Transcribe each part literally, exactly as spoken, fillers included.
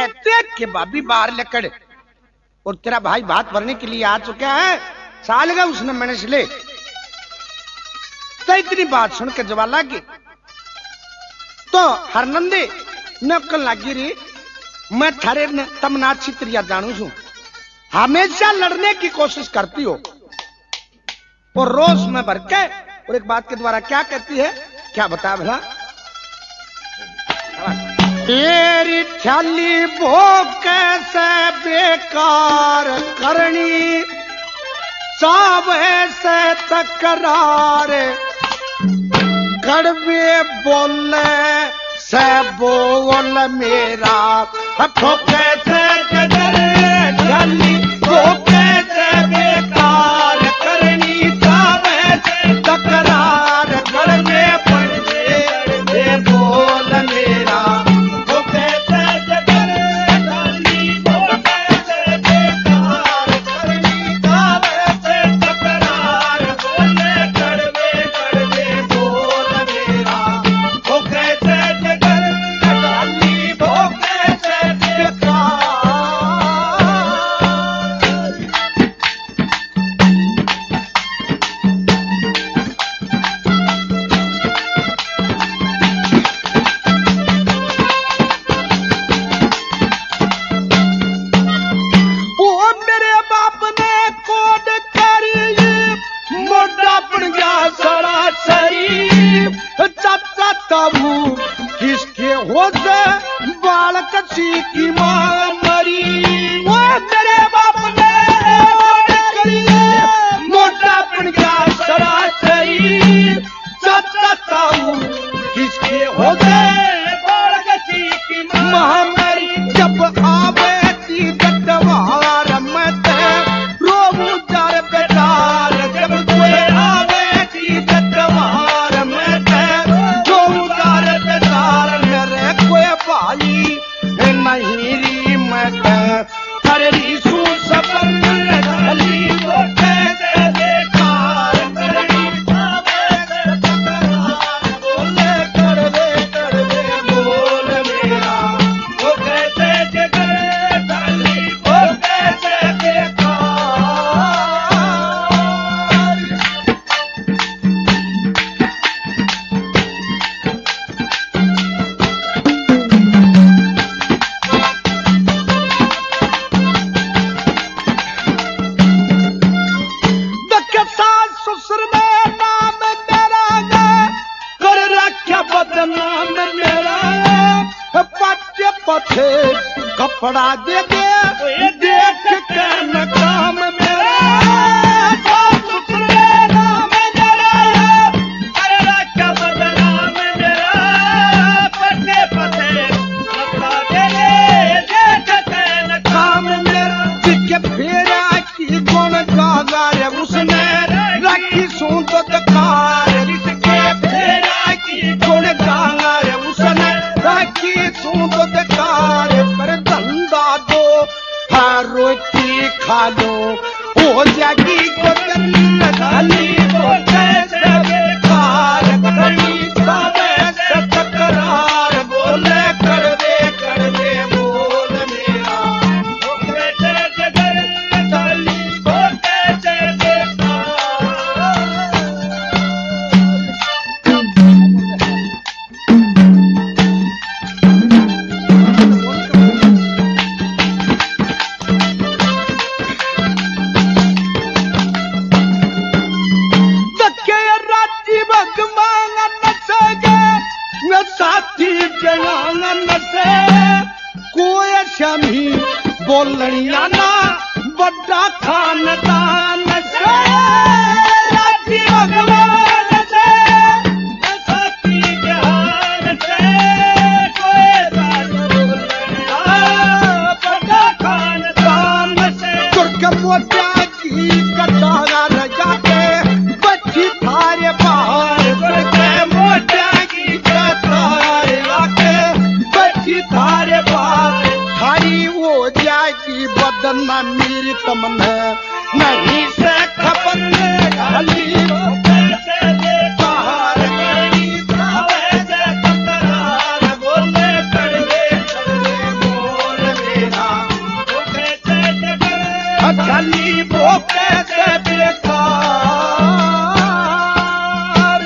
कहते हैं कि भाभी बाहर लकड़ और तेरा भाई भात भरने के लिए आ चुका है, साल का उसने मैंने से ले। तो इतनी बात सुन के जवाब लागी तो हरनंदे नकल लागी रे, मैं थारे तमना चित्रिया जानू छू, हमेशा लड़ने की कोशिश करती हो और रोज में भर के, और एक बात के द्वारा क्या कहती है, क्या बता भला। तेरी छाली भोग कैसे बेकार करनी, सावे से तकरार कड़वे बोले से बोल मेरा, ठोके से जगर छाली भोग कैसे बेकार करनी, सावे से तकरार कड़वे बोले बोल मेरा, किसके होते बालक की मां मरी, वो मेरे बाप ने मोटा पड़िया सरासरी, किसके होते बालक की मां मरी, जब आवे ती दत्तवार मत रोबू जार बेटार, जब कोई आवे ती दत्तवार मत भाई नहीं री मत हरी सू सपन ढली कैसे बेकार करनी, बोले कर दे कर दे बोल मेरा, वो कैसे जगर ढली वो कैसे बेकार। पथे कपड़ा दे दे देख के न काम मेरा, नाम मेरा अरे रखा बदनाम मेरा, पथे पथे कपड़ा दे दे देख के न काम मेरा, जिसके फेरा की कौन कागार उसने रखी सूंद कार, जिसके फेरा की कौन कागार उसने रखी सूंद कार, पर धंधा दो हाँ रोटी खा लो हो जाएगी ढाली, वो कैसे बेकार करनी, सावे से तकरार बोले कर दे कर दे बोल मेरा, वो कैसे जगर ढाली वो कैसे बेकार। कोई शमी बोलनिया ना बड़ा खानदान से, राजी भगवान से साथी जहान से, कोई बोलनिया बड़ा खानदान से, तुर्क मोटा की कटार जाके बच्ची थारे बाहर, तुर्क मोटा की कटार जाके बच्ची थारे बाहर, खाई वो जाएगी बदन मेरी तमन्ना नहीं से खपन ढाली, कैसे बेकार करनी, सावे से तकरार बोले कर दे कर दे बोल कैसे बेकार।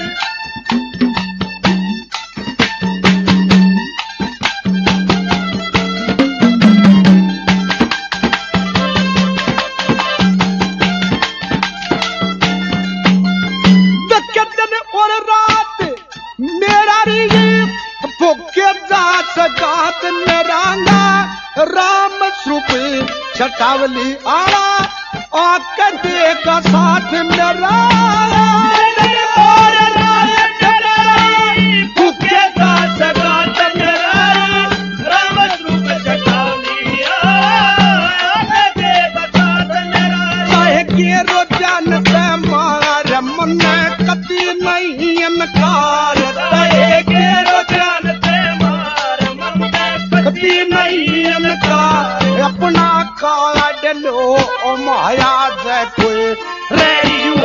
दिन और रात मेरा भूखे जा सगात मेरांगा राम स्वरूप छटावली आला आकर देगा साथ मेरा भूखे जा सगात मेरा राम स्वरूप छटावली आकर देगा साथ मेरा। चाहे के रोजान से मार मन कति नहीं इनकार के रोजान से मार मन कति नहीं इनकार। अपना काट लो ओ माया जय कोई रेडियो